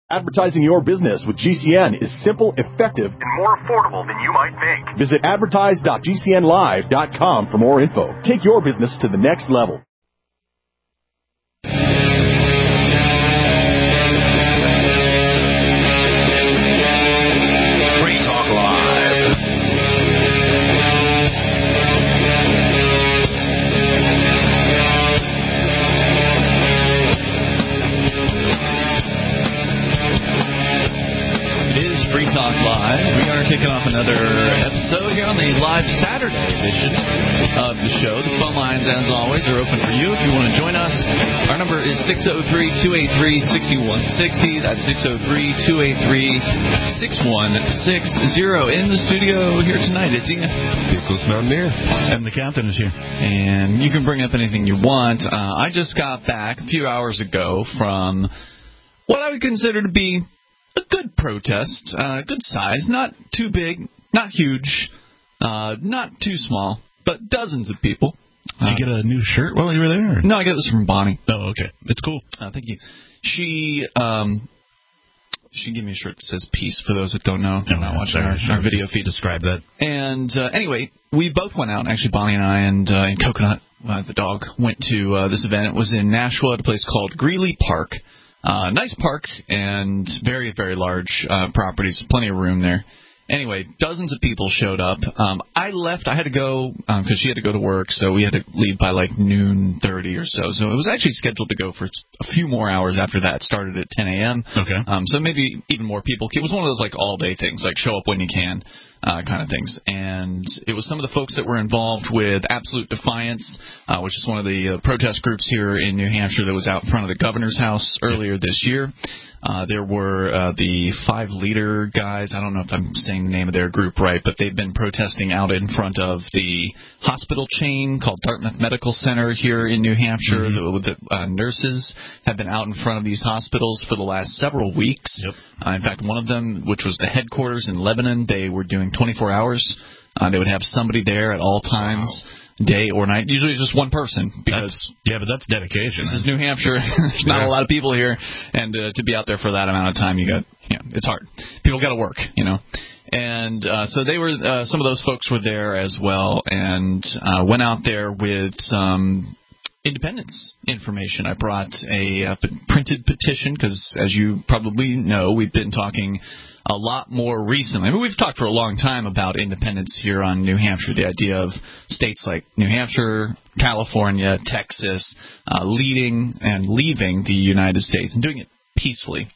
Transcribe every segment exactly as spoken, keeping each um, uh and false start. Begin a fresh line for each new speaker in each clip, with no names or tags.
Advertising your business with G C N is simple, effective, and more affordable than you might think. Visit advertise dot g c n live dot com for more info. Take your business to the next level.
Free Talk Live. Free Talk Live. We are kicking off another episode here on the live Saturday edition of the show. The phone lines, as always, are open for you if you want to join us. Our number is six oh three, two eight three, six one six oh. That's six oh three, two eight three, six one six oh. In the studio here tonight, it's Ian.
Nicholas Mountaineer.
And the captain is here.
And you can bring up anything you want. Uh, I just got back a few hours ago from what I would consider to be a good protest, uh, good size, not too big, not huge, uh, not too small, but dozens of people.
Did uh, you get a new shirt while you were there? Or?
No, I got this from Bonnie.
Oh, okay. It's cool.
Uh, thank you. She um, she gave me a shirt that says peace, for those that don't know.
No,
not watching
sorry,
our, our video feed.
Describe that.
And uh, anyway, we both went out, actually, Bonnie and I, and, uh, and Coconut, uh, the dog, went to uh, this event. It was in Nashua at a place called Greeley Park. Uh, nice park and very, very large uh, properties, plenty of room there. Anyway, dozens of people showed up. Um, I left. I had to go because um, she had to go to work, so we had to leave by like noon thirty or so. So it was actually scheduled to go for a few more hours after that. Started at ten a.m.
Okay.
Um, so maybe even more people. It was one of those like all-day things, like show up when you can uh, kind of things. And it was some of the folks that were involved with Absolute Defiance, uh, which is one of the uh, protest groups here in New Hampshire that was out in front of the governor's house earlier this year. Uh, there were uh, the Five Leader guys. I don't know if I'm saying the name of their group right, but they've been protesting out in front of the hospital chain called Dartmouth Medical Center here in New Hampshire. Mm-hmm. The, the uh, nurses have been out in front of these hospitals for the last several weeks.
Yep.
Uh, in fact, one of them, which was the headquarters in Lebanon, they were doing twenty-four hours. Uh, they would have somebody there at all times. Wow. Day or night. Usually it's just one person. Because
that's, yeah, but that's dedication.
This
right?
is New Hampshire. There's not yeah. a lot of people here. And uh, to be out there for that amount of time, you got, you know, it's hard. People got to work, you know. And uh, so they were, uh, some of those folks were there as well and uh, went out there with some independence information. I brought a, a printed petition because, as you probably know, we've been talking a lot more recently. I mean, we've talked for a long time about independence here on New Hampshire, the idea of states like New Hampshire, California, Texas, uh, leading and leaving the United States and doing it peacefully.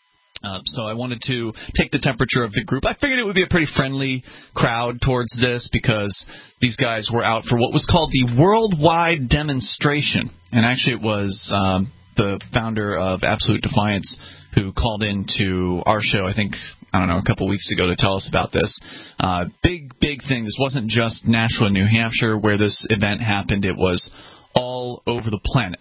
Uh, so I wanted to take the temperature of the group. I figured it would be a pretty friendly crowd towards this because these guys were out for what was called the Worldwide Demonstration. And actually it was um, the founder of Absolute Defiance who called into our show, I think, I don't know, a couple weeks ago to tell us about this. Uh, big, big thing. This wasn't just Nashua, New Hampshire, where this event happened. It was all over the planet.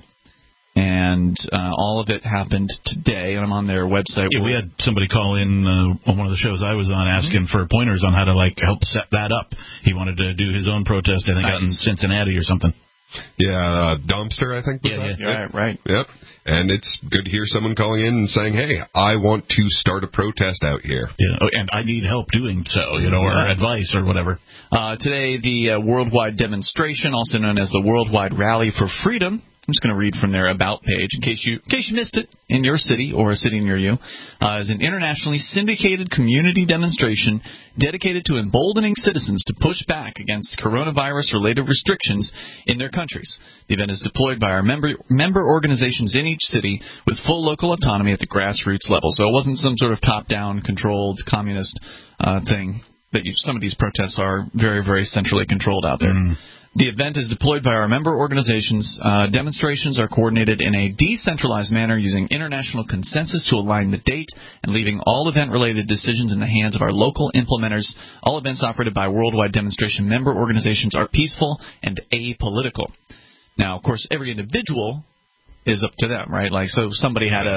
And uh, all of it happened today, and I'm on their website.
Yeah, we had somebody call in uh, on one of the shows I was on asking mm-hmm. for pointers on how to, like, help set that up. He wanted to do his own protest, I think, nice. out in Cincinnati or something.
Yeah, uh, Domster, I think. Was
yeah,
that?
yeah,
right, right.
Yep. And it's good to hear someone calling in and saying, hey, I want to start a protest out here.
Yeah, oh, and I need help doing so, you know, or yeah. advice or whatever.
Uh, today, the uh, Worldwide Demonstration, also known as the Worldwide Rally for Freedom, I'm just going to read from their About page in case you in case you missed it in your city or a city near you, uh, is an internationally syndicated community demonstration dedicated to emboldening citizens to push back against coronavirus-related restrictions in their countries. The event is deployed by our member member organizations in each city with full local autonomy at the grassroots level. So it wasn't some sort of top-down controlled communist uh, thing that you, some of these protests are very, very centrally controlled out there. Mm. The event is deployed by our member organizations. Uh, demonstrations are coordinated in a decentralized manner using international consensus to align the date and leaving all event-related decisions in the hands of our local implementers. All events operated by Worldwide Demonstration member organizations are peaceful and apolitical. Now, of course, every individual is up to them, right? Like, so if somebody had a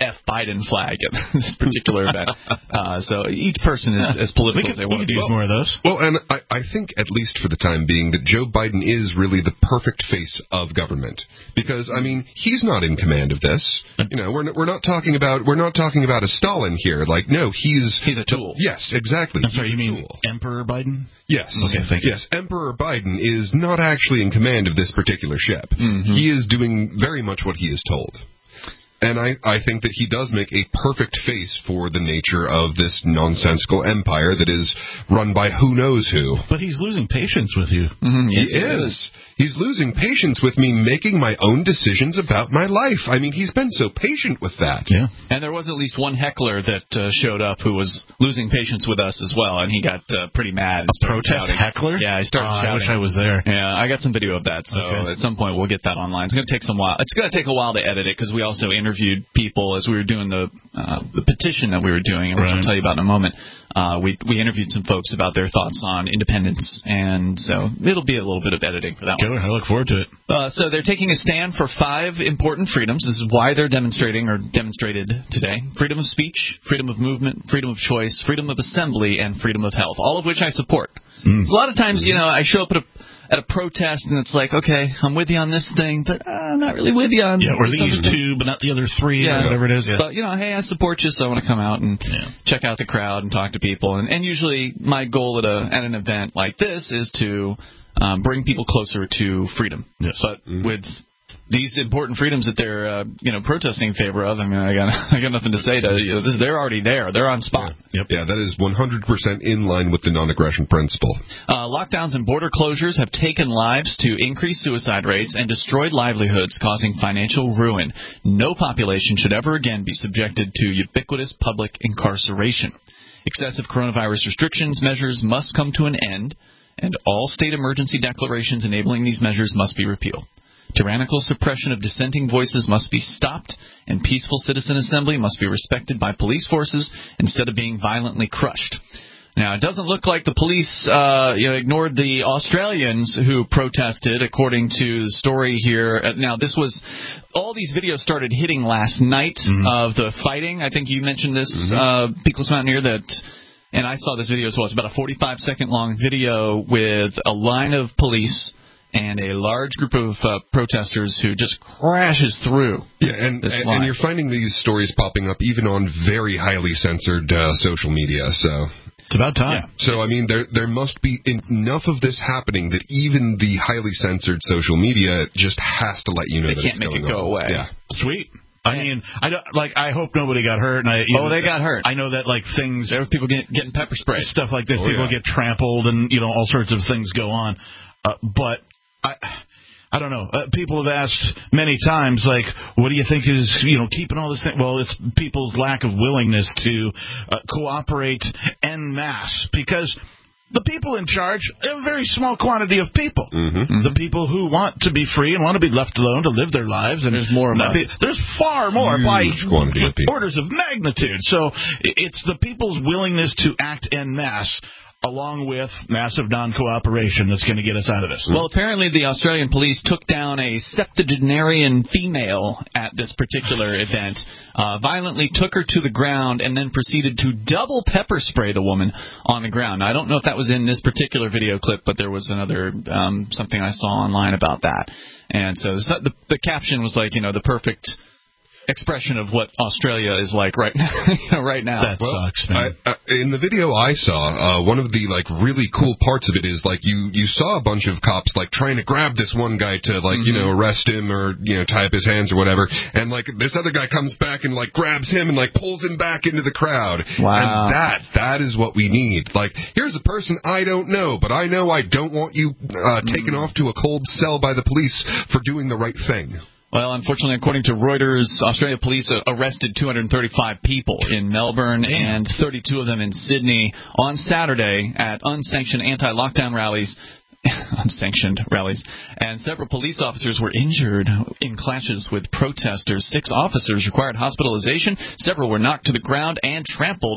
F Biden flag at this particular event. Uh, so each person is as political
could,
as they want to be.
Use more of those.
Well, and I, I think, at least for the time being, that Joe Biden is really the perfect face of government. Because, I mean, he's not in command of this. You know, we're not, we're not talking about we're not talking about a Stalin here. Like, no, he's
he's a tool.
The, yes, exactly.
I'm sorry,
he's
you mean
tool.
Emperor Biden?
Yes.
Okay, thank you.
Yes, Emperor Biden is not actually in command of this particular ship.
Mm-hmm.
He is doing very much what he is told. And I, I think that he does make a perfect face for the nature of this nonsensical empire that is run by who knows who.
But he's losing patience with you.
Mm-hmm. Yes,
he is. He's losing patience with me making my own decisions about my life. I mean, he's been so patient with that.
Yeah.
And there was at least one heckler that uh, showed up who was losing patience with us as well, and he got uh, pretty mad.
A protest
shouting.
heckler?
Yeah, he started
oh,
shouting.
I wish I was there.
Yeah, I got some video of that, so
okay.
at some point we'll get that online. It's going to take some while. It's going to take a while to edit it because we also interviewed people as we were doing the uh, the petition that we were doing, which
right.
I'll tell you about in a moment. Uh, we we interviewed some folks about their thoughts on independence, and so it'll be a little bit of editing for that
Killer,
one.
I look forward to it.
Uh, so they're taking a stand for five important freedoms. This is why they're demonstrating or demonstrated today. Freedom of speech, freedom of movement, freedom of choice, freedom of assembly, and freedom of health, all of which I support. Mm. So a lot of times, you know, I show up at a at a protest, and it's like, okay, I'm with you on this thing, but uh, I'm not really with you on
yeah, or these
other
two, but not the other three,
yeah.
or whatever it is. Yeah.
But, you know, hey, I support you, so I want to come out and yeah. check out the crowd and talk to people. And, and usually my goal at a at an event like this is to um, bring people closer to freedom.
Yes.
But mm-hmm. with these important freedoms that they're, uh, you know, protesting in favor of, I mean, I got I got nothing to say to you know, this, they're already there. They're on spot.
Yeah. Yep. Yeah, that is one hundred percent in line with the non-aggression principle.
Uh, lockdowns and border closures have taken lives to increase suicide rates and destroyed livelihoods, causing financial ruin. No population should ever again be subjected to ubiquitous public incarceration. Excessive coronavirus restrictions measures must come to an end, and all state emergency declarations enabling these measures must be repealed. Tyrannical suppression of dissenting voices must be stopped, and peaceful citizen assembly must be respected by police forces instead of being violently crushed. Now, it doesn't look like the police uh, you know, ignored the Australians who protested, according to the story here. Now, this was all these videos started hitting last night mm-hmm. of the fighting. I think you mentioned this, mm-hmm. uh, Peakless Mountaineer, that, and I saw this video as well. It's about a forty-five second long video with a line of police and a large group of uh, protesters who just crashes through.
Yeah, and, and, and you're finding these stories popping up even on very highly censored uh, social media, so...
It's about time.
Yeah. So, I mean, there there must be enough of this happening that even the highly censored social media just has to let you know
they
that
can't
it's
make
going
it go
on.
away.
Yeah.
Sweet. I mean, I don't like. I hope nobody got hurt. And I, you
oh,
know,
they got hurt.
I know that like things.
There were people get, getting pepper spray,
stuff like this.
Oh,
people
yeah.
get trampled, and you know all sorts of things go on. Uh, but I. I don't know. Uh, people have asked many times, like, what do you think is, you know, keeping all this thing? Well, it's people's lack of willingness to uh, cooperate en masse, because the people in charge, a very small quantity of people.
Mm-hmm. Mm-hmm.
The people who want to be free and want to be left alone to live their lives. And
there's more of us.
Be, there's far more by
quantity of people.
Orders of magnitude. So it's the people's willingness to act en masse, along with massive non-cooperation, that's going to get us out of this.
Well, apparently the Australian police took down a septuagenarian female at this particular event, uh, violently took her to the ground, and then proceeded to double pepper spray the woman on the ground. Now, I don't know if that was in this particular video clip, but there was another um, something I saw online about that. And so the, the caption was like, you know, the perfect expression of what Australia is like right now. right now.
That
well,
sucks, man.
I, I, in the video I saw, uh, one of the like really cool parts of it is like you you saw a bunch of cops like trying to grab this one guy to like mm-hmm. you know arrest him or you know tie up his hands or whatever, and like this other guy comes back and like grabs him and like pulls him back into the crowd.
Wow.
And that that is what we need. Like, here's a person I don't know, but I know I don't want you uh, taken mm-hmm. off to a cold cell by the police for doing the right thing.
Well, unfortunately, according to Reuters, Australia police arrested two hundred thirty-five people in Melbourne and thirty-two of them in Sydney on Saturday at unsanctioned anti-lockdown rallies. unsanctioned rallies. And several police officers were injured in clashes with protesters. Six officers required hospitalization. Several were knocked to the ground and trampled,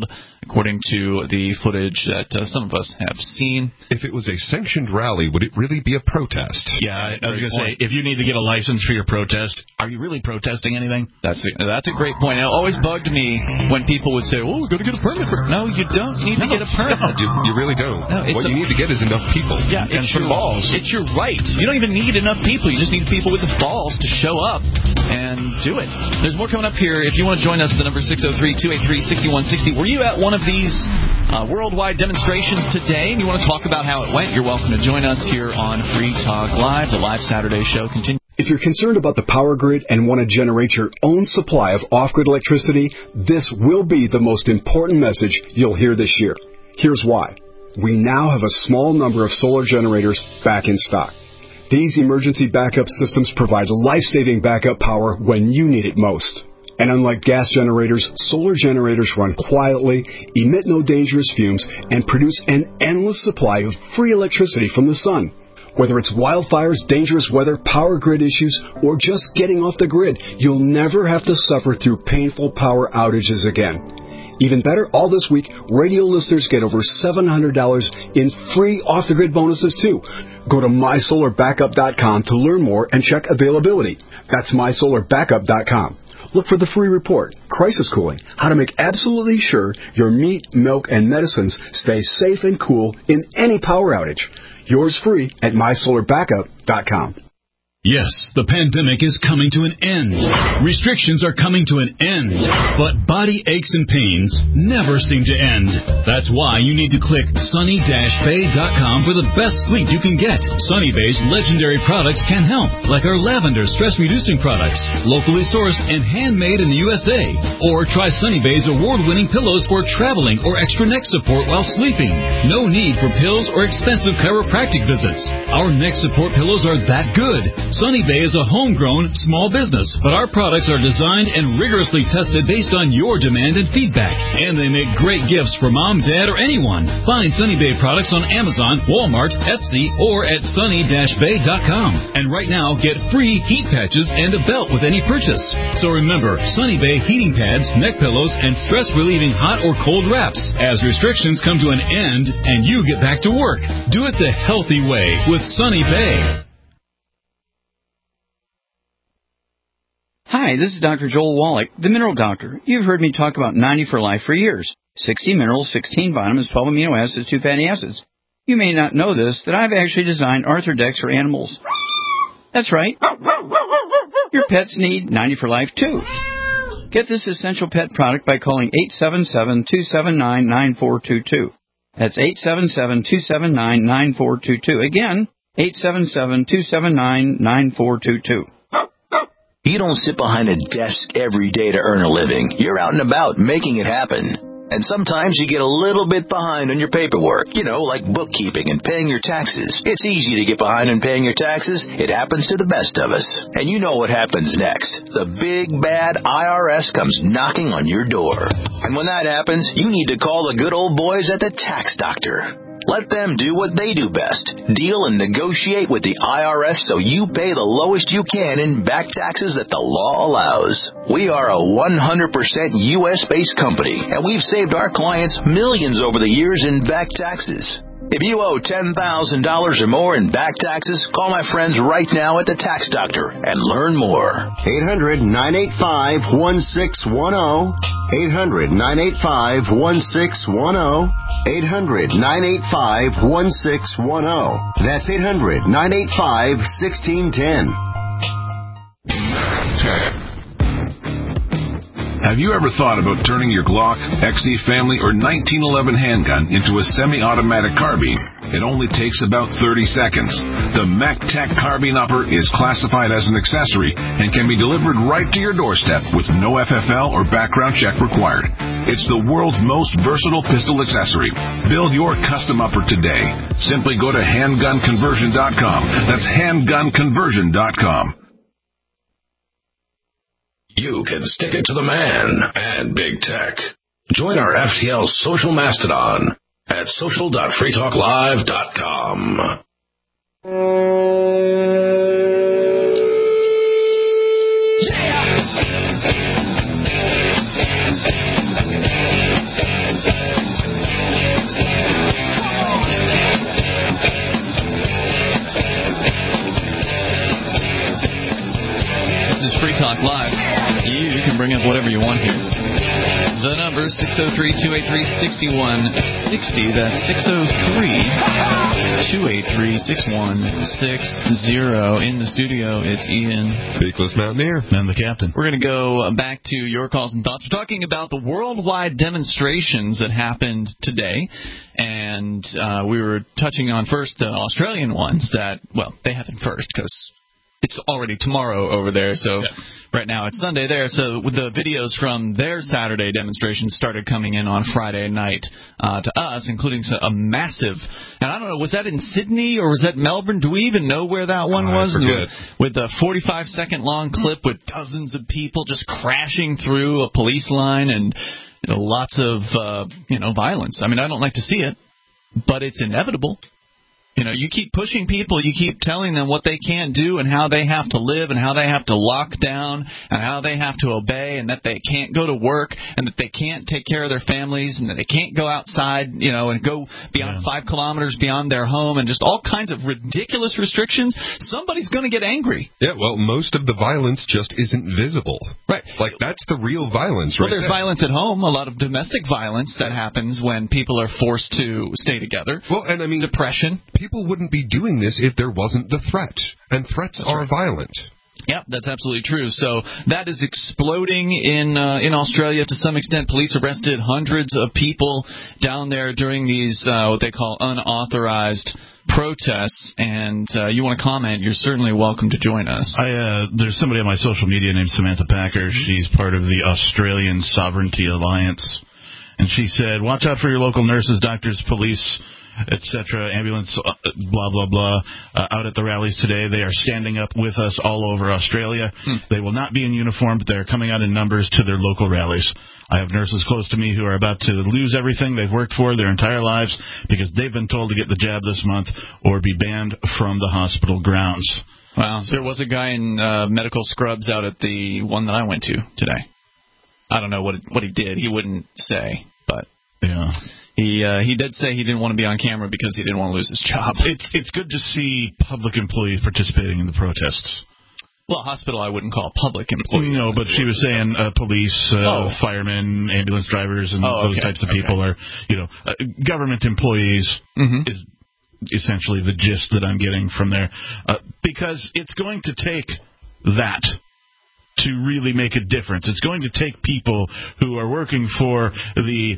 according to the footage that uh, some of us have seen.
If it was a sanctioned rally, would it really be a protest?
Yeah, I, I was going to say, if you need to get a license for your protest, are you really protesting anything?
That's a, that's a great point. It always bugged me when people would say, oh, we've got to get a permit for it. No, you don't need no, to get a permit.
No, you, you really don't.
No,
what a, you need to get is enough people.
Yeah,
and
it's
some
your,
balls.
It's your right. You don't even need enough people. You just need people with the balls to show up and do it. There's more coming up here. If you want to join us, the number is six oh three, two eight three, six one six oh. Were you at one of these uh, worldwide demonstrations today and you want to talk about how it went? You're welcome to join us here on Free Talk Live. The live Saturday show continues.
If you're concerned about the power grid and want to generate your own supply of off-grid electricity, this will be the most important message you'll hear this year. Here's why. We now have a small number of solar generators back in stock. These emergency backup systems provide life-saving backup power when you need it most. And unlike gas generators, solar generators run quietly, emit no dangerous fumes, and produce an endless supply of free electricity from the sun. Whether it's wildfires, dangerous weather, power grid issues, or just getting off the grid, you'll never have to suffer through painful power outages again. Even better, all this week, radio listeners get over seven hundred dollars in free off-the-grid bonuses, too. Go to my solar backup dot com to learn more and check availability. That's my solar backup dot com. Look for the free report, Crisis Cooling, how to make absolutely sure your meat, milk, and medicines stay safe and cool in any power outage. Yours free at my solar backup dot com.
Yes, the pandemic is coming to an end. Restrictions are coming to an end. But body aches and pains never seem to end. That's why you need to click sunny dash bay dot com for the best sleep you can get. Sunny Bay's legendary products can help, like our lavender stress-reducing products, locally sourced and handmade in the U S A. Or try Sunny Bay's award-winning pillows for traveling or extra neck support while sleeping. No need for pills or expensive chiropractic visits. Our neck support pillows are that good. Sunny Bay is a homegrown, small business, but our products are designed and rigorously tested based on your demand and feedback. And they make great gifts for mom, dad, or anyone. Find Sunny Bay products on Amazon, Walmart, Etsy, or at sunny dash bay dot com. And right now, get free heat patches and a belt with any purchase. So remember, Sunny Bay heating pads, neck pillows, and stress-relieving hot or cold wraps. As restrictions come to an end and you get back to work, do it the healthy way with Sunny Bay.
Hi, this is Doctor Joel Wallach, the Mineral Doctor. You've heard me talk about ninety for Life for years. sixty minerals, sixteen vitamins, twelve amino acids, two fatty acids. You may not know this, that I've actually designed Arthrodex for animals. That's right. Your pets need ninety for Life, too. Get this essential pet product by calling eight seven seven, two seven nine, nine four two two. That's eight seven seven, two seven nine, nine four two two. Again, eight seven seven, two seven nine, nine four two two.
You don't sit behind a desk every day to earn a living. You're out and about making it happen. And sometimes you get a little bit behind on your paperwork, you know, like bookkeeping and paying your taxes. It's easy to get behind on paying your taxes. It happens to the best of us. And you know what happens next. The big, bad I R S comes knocking on your door. And when that happens, you need to call the good old boys at the Tax Doctor. Let them do what they do best. Deal and negotiate with the I R S so you pay the lowest you can in back taxes that the law allows. We are a one hundred percent U S-based company, and we've saved our clients millions over the years in back taxes. If you owe ten thousand dollars or more in back taxes, call my friends right now at the Tax Doctor and learn more.
eight hundred, nine eight five, one six one zero. eight hundred, nine eight five, one six one zero. eight hundred, nine eight five, one six one zero. That's eight hundred, nine eight five, one six one zero.
Have you ever thought about turning your Glock, X D Family, or nineteen eleven handgun into a semi-automatic carbine? It only takes about thirty seconds. The MacTac Carbine Upper is classified as an accessory and can be delivered right to your doorstep with no F F L or background check required. It's the world's most versatile pistol accessory. Build your custom upper today. Simply go to handgun conversion dot com. That's handgun conversion dot com.
You can stick it to the man and big tech. Join our F T L social mastodon at social dot free talk live dot com. Yeah!
number, six oh three, two eight three, six one six oh. That's six oh three, two eight three, six one six oh. In the studio, it's Ian.
Beakless Mountaineer.
And the captain.
We're going to go back to your calls and thoughts. We're talking about the worldwide demonstrations that happened today. And uh, we were touching on first the Australian ones that, well, they happened first because it's already tomorrow over there, so yeah. Right now it's Sunday there. So the videos from their Saturday demonstrations started coming in on Friday night uh, to us, including a massive, and I don't know, was that in Sydney or was that Melbourne? Do we even know where that one
oh,
was?
I forget.
With the forty-five second long clip with dozens of people just crashing through a police line and you know, lots of uh, you know violence. I mean, I don't like to see it, but it's inevitable. You know, you keep pushing people, you keep telling them what they can't do and how they have to live and how they have to lock down and how they have to obey and that they can't go to work and that they can't take care of their families and that they can't go outside, you know, and go beyond yeah. five kilometers beyond their home and just all kinds of ridiculous restrictions. Somebody's going to get angry.
Yeah, well, most of the violence just isn't visible.
Right.
Like, that's the real violence, right?
Well, there's
there.
violence at home, a lot of domestic violence that happens when people are forced to stay together.
Well, and I mean,
depression.
People wouldn't be doing this if there wasn't the threat, and threats
that's
are
right.
violent.
Yeah, that's absolutely true. So that is exploding in uh, in Australia to some extent. Police arrested hundreds of people down there during these uh, what they call unauthorized protests, and uh, you want to comment, you're certainly welcome to join us.
I uh, there's somebody on my social media named Samantha Packer. She's part of the Australian Sovereignty Alliance, and she said, watch out for your local nurses, doctors, police, et cetera, ambulance, uh, blah, blah, blah, uh, out at the rallies today. They are standing up with us all over Australia. Hmm. They will not be in uniform, but they are coming out in numbers to their local rallies. I have nurses close to me who are about to lose everything they've worked for their entire lives because they've been told to get the jab this month or be banned from the hospital grounds.
Wow. There was a guy in uh, medical scrubs out at the one that I went to today. I don't know what what he did. He wouldn't say, but...
Yeah.
He uh, he did say he didn't want to be on camera because he didn't want to lose his job.
It's it's good to see public employees participating in the protests.
Well, hospital I wouldn't call public employees.
No, but she was saying uh, police, uh, oh. firemen, ambulance drivers, and
oh,
those
okay.
types of
okay.
people are, you know, uh, government employees
mm-hmm.
is essentially the gist that I'm getting from there. Uh, because it's going to take that to really make a difference. It's going to take people who are working for the...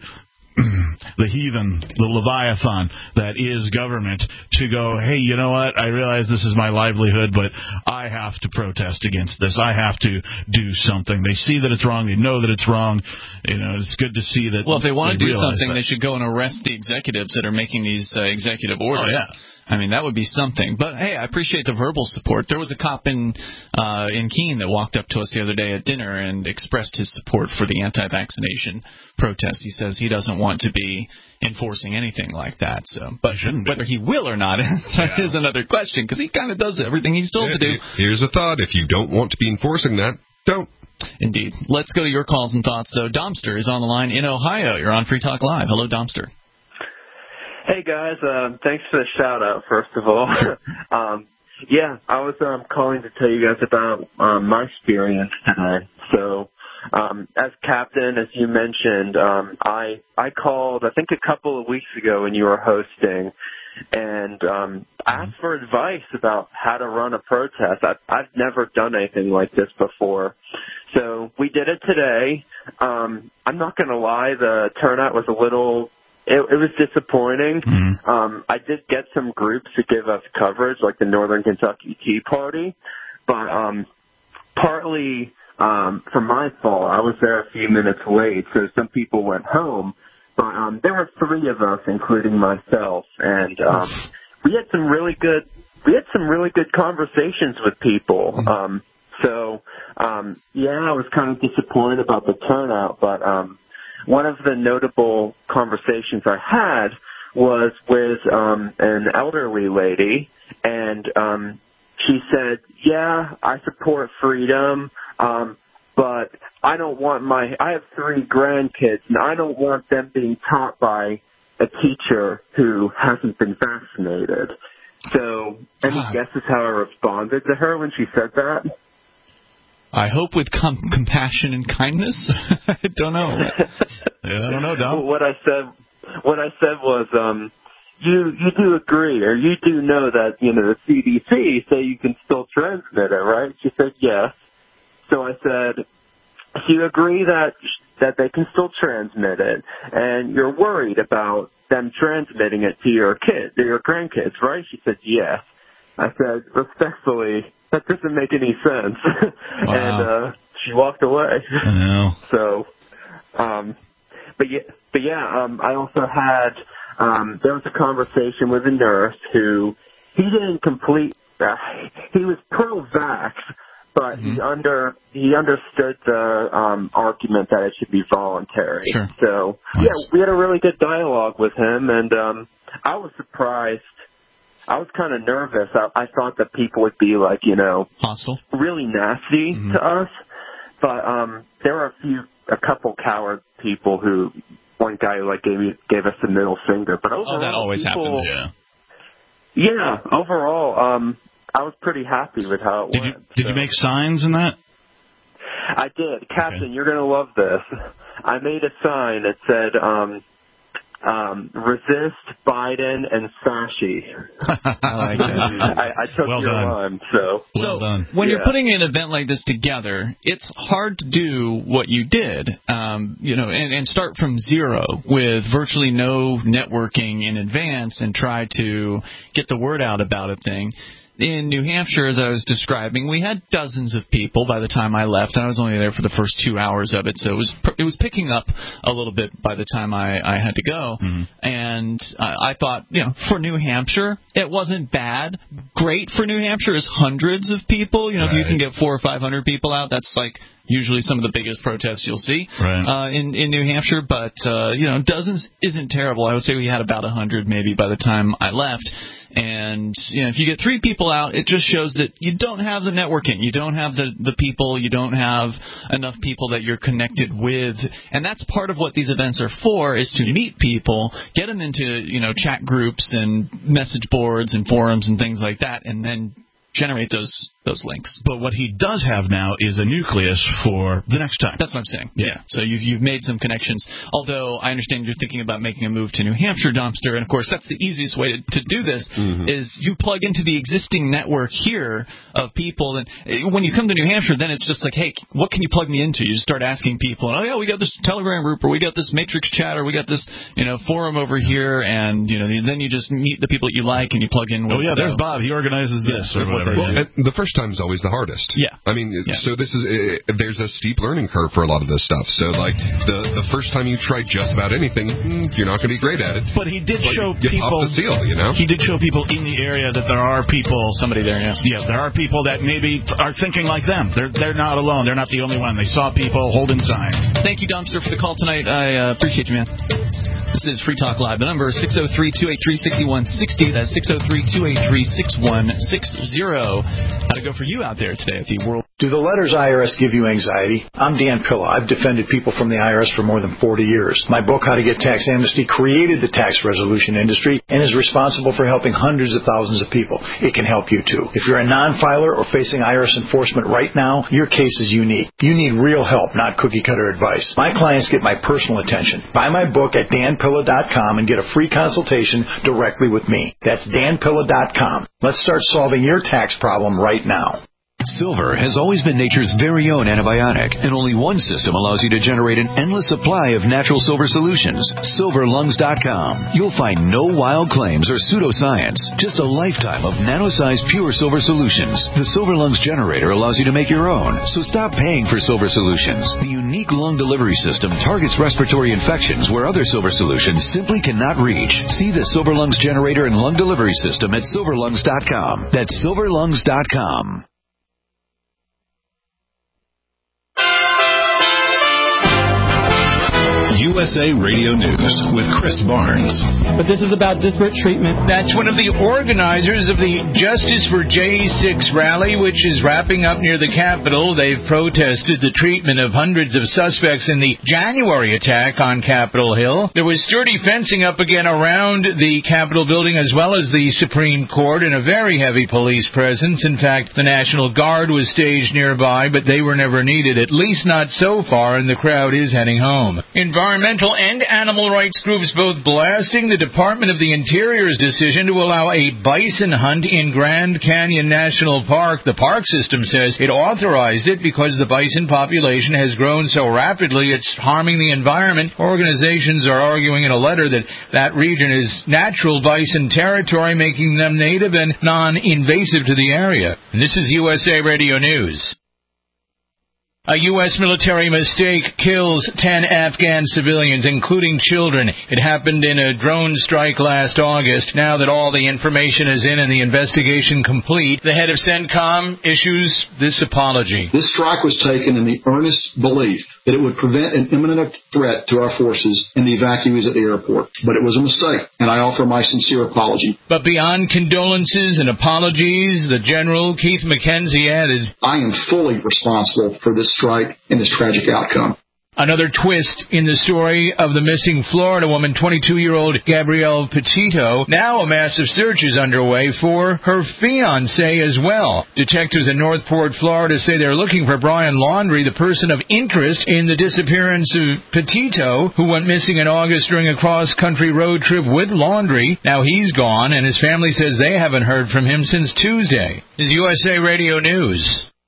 the heathen, the Leviathan that is government, to go, hey, you know what, I realize this is my livelihood, but I have to protest against this. I have to do something. They see that it's wrong. They know that it's wrong. You know, it's good to see that.
Well, if they want
they
to do something,
that.
they should go and arrest the executives that are making these uh, executive orders.
Oh, yeah.
I mean, that would be something. But, hey, I appreciate the verbal support. There was a cop in uh, in Keene that walked up to us the other day at dinner and expressed his support for the anti-vaccination protest. He says he doesn't want to be enforcing anything like that. So, But whether he will or not yeah. is another question, because he kind of does everything he's told
yeah,
to do.
Here's a thought. If you don't want to be enforcing that, don't.
Indeed. Let's go to your calls and thoughts, though. Domster is on the line in Ohio. You're on Free Talk Live. Hello, Domster.
Hey, guys. Uh, thanks for the shout-out, first of all. um, yeah, I was um, calling to tell you guys about um, my experience today. So, um, as captain, as you mentioned, um, I I called, I think, a couple of weeks ago when you were hosting, and um, asked for advice about how to run a protest. I, I've never done anything like this before. So we did it today. Um, I'm not going to lie, the turnout was a little... It, it was disappointing. Mm-hmm. Um, I did get some groups to give us coverage, like the Northern Kentucky Tea Party, but um, partly um, from my fault, I was there a few minutes late, so some people went home. But um, there were three of us, including myself, and um, we had some really good we had some really good conversations with people. Mm-hmm. Um, so um, yeah, I was kind of disappointed about the turnout, but. Um, One of the notable conversations I had was with um, an elderly lady, and um, she said, yeah, I support freedom, um, but I don't want my – I have three grandkids, and I don't want them being taught by a teacher who hasn't been vaccinated. So any guesses how I responded to her when she said that?
I hope with com- compassion and kindness. I don't know.
Yeah, I don't know, Dom.
What I said, what I said was, um, you you do agree, or you do know that, you know, the C D C say you can still transmit it, right? She said yes. So I said, do you agree that that they can still transmit it, and you're worried about them transmitting it to your kids, to your grandkids, right? She said yes. I said, respectfully, that doesn't make any sense.
Wow.
And uh, she walked away.
I know.
So, um, but yeah, but yeah, um, I also had, um, there was a conversation with a nurse who, he didn't complete, uh, he was pro-vax, but mm-hmm. he under, he understood the, um, argument that it should be voluntary.
Sure.
So, nice. Yeah, we had a really good dialogue with him, and, um, I was surprised. I was kind of nervous. I, I thought that people would be like, you know,
hostile,
really nasty mm-hmm. to us. But um, there were a few, a couple coward people who, one guy who like gave me, gave us the middle finger. But overall,
oh, that always
people,
happens.
Yeah. Yeah. Overall, um, I was pretty happy with how it
did
went.
You, did
so.
you make signs in that?
I did, Captain.
Okay.
You're gonna love this. I made a sign that said, um, Um, resist Biden and Sashi.
I like that.
I, I took
well
your
done.
rhyme, so.
Well
so
done.
when
yeah.
you're putting an event like this together, it's hard to do what you did, um, you know, and, and start from zero with virtually no networking in advance and try to get the word out about a thing. In New Hampshire, as I was describing, we had dozens of people by the time I left, and I was only there for the first two hours of it, so it was it was picking up a little bit by the time I, I had to go. Mm-hmm. And I, I thought, you know, for New Hampshire, it wasn't bad. Great for New Hampshire is hundreds of people. You know, right. If you can get four or five hundred people out, that's like usually some of the biggest protests you'll see
right.
uh, in in New Hampshire. But uh, you know, dozens isn't terrible. I would say we had about a hundred maybe by the time I left. And, you know, if you get three people out, it just shows that you don't have the networking. You don't have the, the people. You don't have enough people that you're connected with. And that's part of what these events are for, is to meet people, get them into, you know, chat groups and message boards and forums and things like that, and then generate those those links.
But what he does have now is a nucleus for the next time.
That's what I'm saying.
Yeah.
yeah. So you've you've made some connections. Although I understand you're thinking about making a move to New Hampshire, Dumpster, and of course that's the easiest way to, to do this mm-hmm. is you plug into the existing network here of people, and when you come to New Hampshire, then it's just like, hey, what can you plug me into? You just start asking people, oh yeah, we got this Telegram group, or we got this Matrix chat, or we got this you know forum over here, and you know then you just meet the people that you like and you plug in. With,
oh yeah, there's
uh,
Bob. He organizes this
yeah,
or whatever.
Well, the first time is always the hardest.
Yeah.
I mean,
yeah.
so this is uh, there's a steep learning curve for a lot of this stuff. So like the the first time you try just about anything, you're not going to be great at it.
But he did
but
show
you
people
off the seal, you know.
He did show people in the area that there are people,
somebody there, yeah.
Yeah, there are people that maybe are thinking like them. They're they're not alone. They're not the only one. They saw people holding signs.
Thank you, Dumpster, for the call tonight. I uh, appreciate you, man. This is Free Talk Live. The number is six oh three, two eight three, six one six oh. That's six oh three, two eight three, six one six oh. How to go for you out there today at the World.
Do the letters I R S give you anxiety? I'm Dan Pilla. I've defended people from the I R S for more than forty years. My book, How to Get Tax Amnesty, created the tax resolution industry and is responsible for helping hundreds of thousands of people. It can help you too. If you're a non-filer or facing I R S enforcement right now, your case is unique. You need real help, not cookie-cutter advice. My clients get my personal attention. Buy my book at dan pilla dot com and get a free consultation directly with me. That's dan pilla dot com. Let's start solving your tax problem right now.
Silver has always been nature's very own antibiotic, and only one system allows you to generate an endless supply of natural silver solutions. silver lungs dot com. You'll find no wild claims or pseudoscience, just a lifetime of nano-sized pure silver solutions. The Silver Lungs generator allows you to make your own, so stop paying for silver solutions. The unique lung delivery system targets respiratory infections where other silver solutions simply cannot reach. See the Silver Lungs generator and lung delivery system at silver lungs dot com. That's silver lungs dot com.
U S A Radio News with Chris Barnes.
But this is about disparate treatment.
That's one of the organizers of the Justice for J six rally, which is wrapping up near the Capitol. They've protested the treatment of hundreds of suspects in the January attack on Capitol Hill. There was sturdy fencing up again around the Capitol building as well as the Supreme Court, and a very heavy police presence. In fact, the National Guard was staged nearby, but they were never needed, at least not so far, and the crowd is heading home. Environmental and animal rights groups both blasting the Department of the Interior's decision to allow a bison hunt in Grand Canyon National Park. The park system says it authorized it because the bison population has grown so rapidly it's harming the environment. Organizations are arguing in a letter that that region is natural bison territory, making them native and non-invasive to the area. And this is U S A Radio News. A U S military mistake kills ten Afghan civilians, including children. It happened in a drone strike last August. Now that all the information is in and the investigation complete, the head of CENTCOM issues this apology.
This strike was taken in the earnest belief that it would prevent an imminent threat to our forces and the evacuees at the airport. But it was a mistake, and I offer my sincere apology.
But beyond condolences and apologies, the General, Keith McKenzie, added,
I am fully responsible for this strike and this tragic outcome.
Another twist in the story of the missing Florida woman, twenty-two-year-old Gabrielle Petito. Now a massive search is underway for her fiancé as well. Detectives in Northport, Florida say they're looking for Brian Laundrie, the person of interest in the disappearance of Petito, who went missing in August during a cross-country road trip with Laundrie. Now he's gone, and his family says they haven't heard from him since Tuesday. This is U S A Radio News.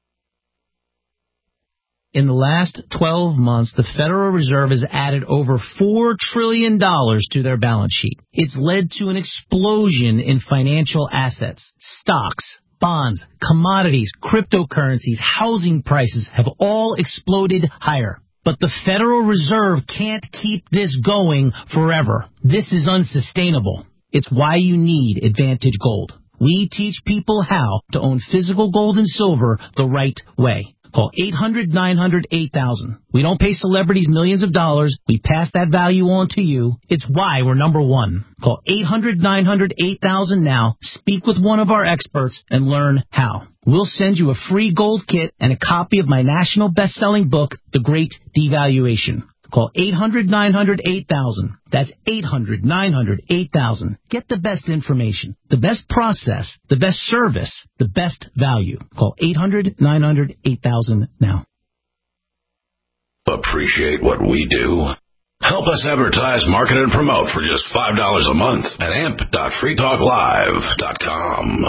In the last twelve months, the Federal Reserve has added over four trillion dollars to their balance sheet. It's led to an explosion in financial assets. Stocks, bonds, commodities, cryptocurrencies, housing prices have all exploded higher. But the Federal Reserve can't keep this going forever. This is unsustainable. It's why you need Advantage Gold. We teach people how to own physical gold and silver the right way. Call eight hundred nine hundred eight thousand. We don't pay celebrities millions of dollars. We pass that value on to you. It's why we're number one. Call eight hundred nine hundred eight thousand now. Speak with one of our experts and learn how. We'll send you a free gold kit and a copy of my national best-selling book, The Great Devaluation. Call eight hundred nine hundred eight thousand. That's eight hundred nine hundred eight thousand. Get the best information, the best process, the best service, the best value. Call eight hundred nine hundred eight thousand now.
Appreciate what we do? Help us advertise, market, and promote for just five dollars a month at amp dot free talk live dot com.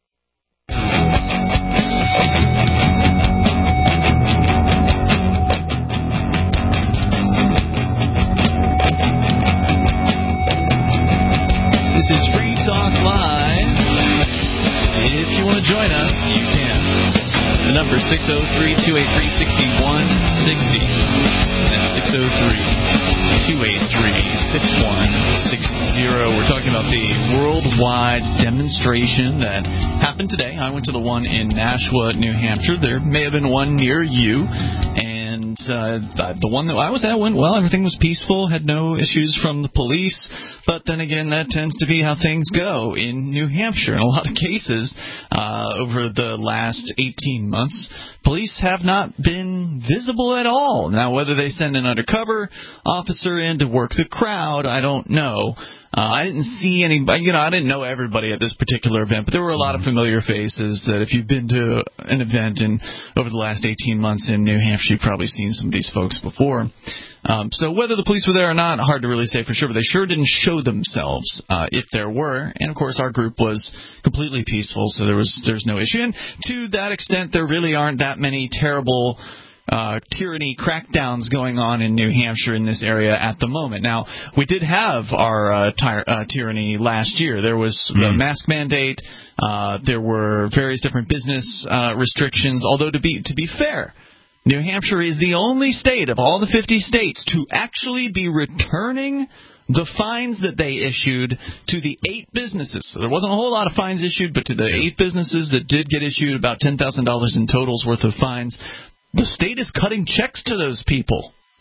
This is Free Talk Live. If you want to join us, you can. The number is six oh three, two eight three, six one six oh. That's six oh three, two eight three, six one six oh. We're talking about the worldwide demonstration that happened today. I went to the one in Nashua, New Hampshire. There may have been one near you. And uh, the one that I was at went well. Everything was peaceful, had no issues from the police. But then again, that tends to be how things go in New Hampshire. In a lot of cases, uh, over the last eighteen months, police have not been visible at all. Now, whether they send an undercover officer in to work the crowd, I don't know. Uh, I didn't see anybody, you know, I didn't know everybody at this particular event, but there were a lot of familiar faces that if you've been to an event in over the last eighteen months in New Hampshire, you've probably seen some of these folks before. Um, so whether the police were there or not, hard to really say for sure, but they sure didn't show themselves uh, if there were. And, of course, our group was completely peaceful, so there was there's no issue. And to that extent, there really aren't that many terrible Uh, tyranny crackdowns going on in New Hampshire in this area at the moment. Now, we did have our uh, ty- uh, tyranny last year. There was the mm. mask mandate. Uh, there were various different business uh, restrictions. Although, to be to be fair, New Hampshire is the only state of all the fifty states to actually be returning the fines that they issued to the eight businesses. So there wasn't a whole lot of fines issued, but to the eight businesses that did get issued about ten thousand dollars in totals worth of fines, the state is cutting checks to those people.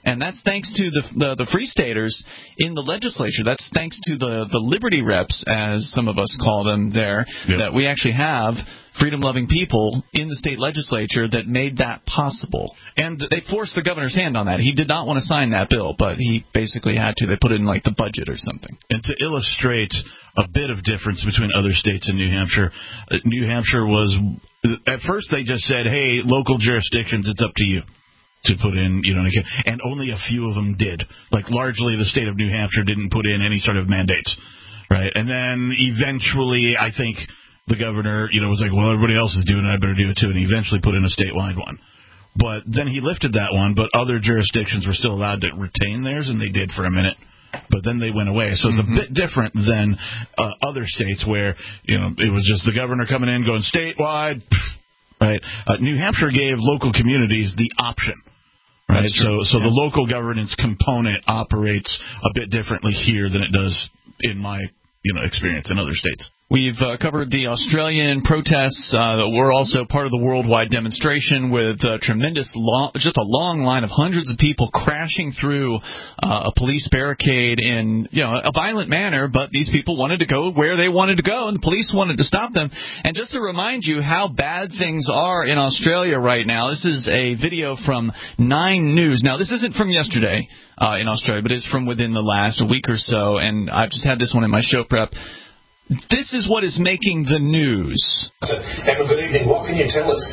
And that's thanks to the, the the Free Staters in the legislature. That's thanks to the, the Liberty Reps, as some of us call them there, yep. that we actually have freedom-loving people in the state legislature that made that possible. And they forced the governor's hand on that. He did not want to sign that bill, but he basically had to. They put it in, like, the budget or something.
And to illustrate a bit of difference between other states and New Hampshire, uh, New Hampshire was, at first they just said, hey, local jurisdictions, it's up to you to put in, you know, and only a few of them did. Like, largely the state of New Hampshire didn't put in any sort of mandates, right? And then eventually, I think the governor, you know, was like, well, everybody else is doing it, I better do it too, and he eventually put in a statewide one. But then he lifted that one, but other jurisdictions were still allowed to retain theirs, and they did for a minute. But then they went away. So it's mm-hmm. a bit different than uh, other states where, you know, it was just the governor coming in, going statewide, right? Uh, New Hampshire gave local communities the option. Right, so so yeah. the local governance component operates a bit differently here than it does in my you know experience in other states.
We've uh, covered the Australian protests. Uh, we're also part of the worldwide demonstration with a tremendous, long, just a long line of hundreds of people crashing through uh, a police barricade in, you know, a violent manner. But these people wanted to go where they wanted to go, and the police wanted to stop them. And just to remind you how bad things are in Australia right now, this is a video from Nine News. Now, this isn't from yesterday uh, in Australia, but it's from within the last week or so. And I've just had this one in my show prep. This is what is making the news.
Emma, good evening. What can you tell us?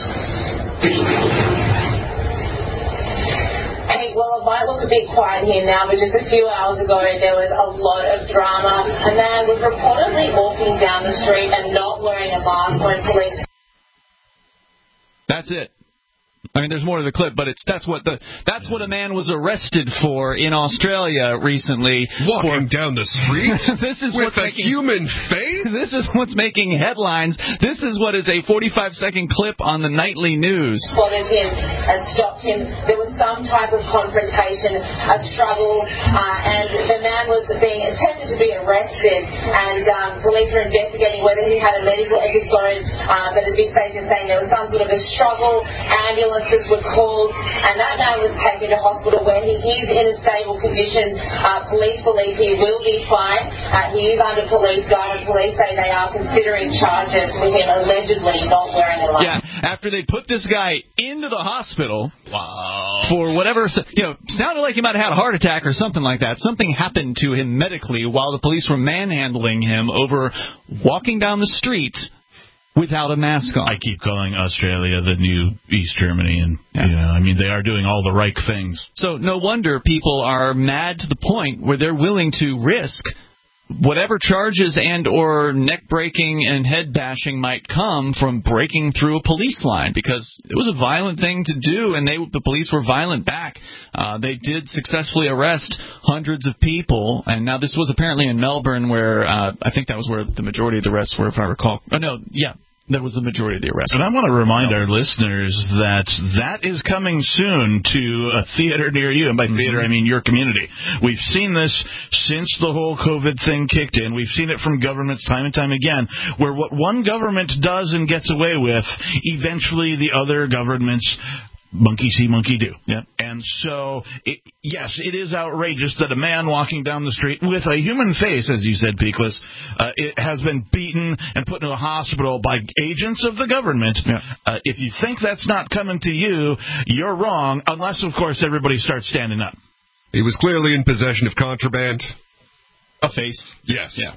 Hey, well, it might look a bit quiet here now, but just a few hours ago there was a lot of drama. A man was reportedly walking down the street and not wearing a mask when police...
That's it. I mean, there's more to the clip, but it's that's what the that's what a man was arrested for in Australia recently.
Walking for, down the street
this is
with
what's
a
making,
human face?
This is what's making headlines. This is what is a forty-five second clip on the nightly news.
Spotted him and stopped him. There was some type of confrontation, a struggle, uh, and the man was being attempted to be arrested, and um, police are investigating whether he had a medical episode, uh, but the big state is saying there was some sort of a struggle. Ambulance were called, and that man was taken to hospital where he is in a stable condition. Uh, police believe he will be fine. Uh, he is under police guard, and police say they are considering charges with him allegedly not wearing a mask.
Yeah, after they put this guy into the hospital wow. for whatever, you know, sounded like he might have had a heart attack or something like that. Something happened to him medically while the police were manhandling him over walking down the street without a mask on.
I keep calling Australia the new East Germany, and yeah. you know, I mean, they are doing all the right things.
So no wonder people are mad to the point where they're willing to risk whatever charges and or neck breaking and head bashing might come from breaking through a police line, because it was a violent thing to do, and they the police were violent back. Uh, they did successfully arrest hundreds of people, and now this was apparently in Melbourne, where uh, I think that was where the majority of the arrests were, if I recall. Oh no, yeah. That was the majority of the arrests.
And I want to remind our listeners that that is coming soon to a theater near you. And by theater, I mean your community. We've seen this since the whole COVID thing kicked in. We've seen it from governments time and time again, where what one government does and gets away with, eventually the other governments monkey see, monkey do.
Yep.
And so, it, yes, it is outrageous that a man walking down the street with a human face, as you said, Peakless, uh, it has been beaten and put into a hospital by agents of the government.
Yeah.
Uh, if you think that's not coming to you, you're wrong, unless, of course, everybody starts standing up.
He was clearly in possession of contraband.
A face.
Yes.
Yeah.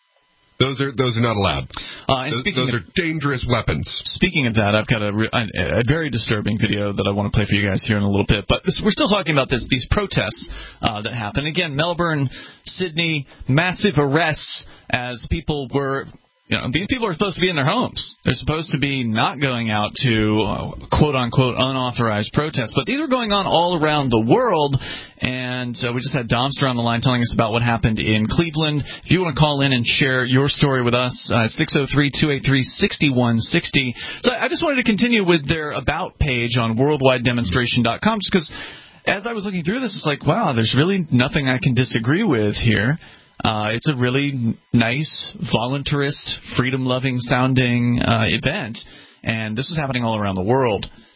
Those are those are not allowed.
Uh, and
those
speaking
those
of,
are dangerous weapons.
Speaking of that, I've got a, a, a very disturbing video that I want to play for you guys here in a little bit. But this, we're still talking about this these protests uh, that happened. Again, Melbourne, Sydney, massive arrests as people were... You know, these people are supposed to be in their homes. They're supposed to be not going out to uh, quote-unquote unauthorized protests. But these are going on all around the world. And uh, we just had Domster on the line telling us about what happened in Cleveland. If you want to call in and share your story with us, uh, six oh three, two eight three, six one six oh. So I just wanted to continue with their About page on worldwide demonstration dot com, just because as I was looking through this, it's like, wow, there's really nothing I can disagree with here. Uh, it's a really nice, voluntarist, freedom-loving sounding uh, event, and this was happening all around the world.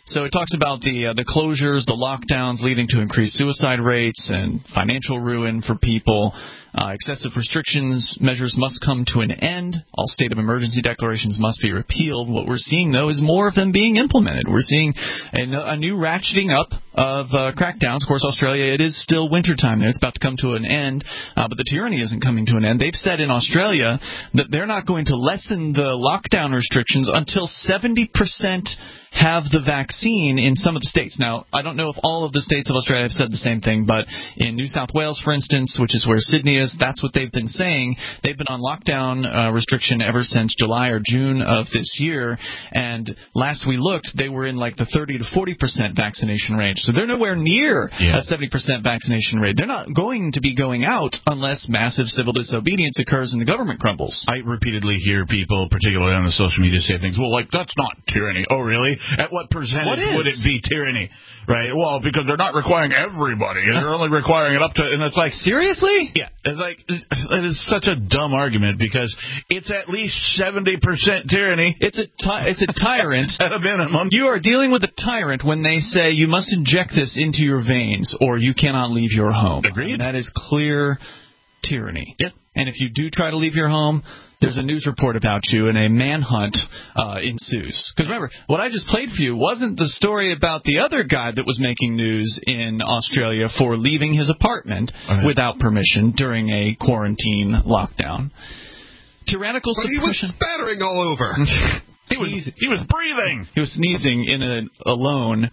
So it talks about the uh, the closures, the lockdowns leading to increased suicide rates and financial ruin for people. Uh, excessive restrictions measures must come to an end. All state of emergency declarations must be repealed. What we're seeing, though, is more of them being implemented. We're seeing a, a new ratcheting up of uh, crackdowns. Of course, Australia, it is still wintertime there. It's about to come to an end, uh, but the tyranny isn't coming to an end. They've said in Australia that they're not going to lessen the lockdown restrictions until seventy percent have the vaccine in some of the states. Now, I don't know if all of the states of Australia have said the same thing, but in New South Wales, for instance, which is where Sydney is, that's what they've been saying. They've been on lockdown uh, restriction ever since July or June of this year, and last we looked, they were in like the thirty to forty percent vaccination range. So they're nowhere near yeah. a seventy percent vaccination rate. They're not going to be going out unless massive civil disobedience occurs and the government crumbles.
I repeatedly hear people, particularly on the social media, say things, well, like, that's not tyranny. Oh, really? At what percentage
what
would it be tyranny? Right? Well, because they're not requiring everybody. They're only requiring it up to... And it's like...
Seriously?
Yeah. It's like... It is such a dumb argument because it's at least seventy percent tyranny.
It's a, ty- it's a tyrant.
At a minimum.
You are dealing with a tyrant when they say you must inject this into your veins or you cannot leave your home.
Agreed.
And that is clear tyranny.
Yeah.
And if you do try to leave your home... there's a news report about you and a manhunt uh, ensues. Because remember, what I just played for you wasn't the story about the other guy that was making news in Australia for leaving his apartment right. without permission during a quarantine lockdown. Tyrannical
but
suppression.
He was spattering all over.
he was he was breathing.
He was sneezing in a alone.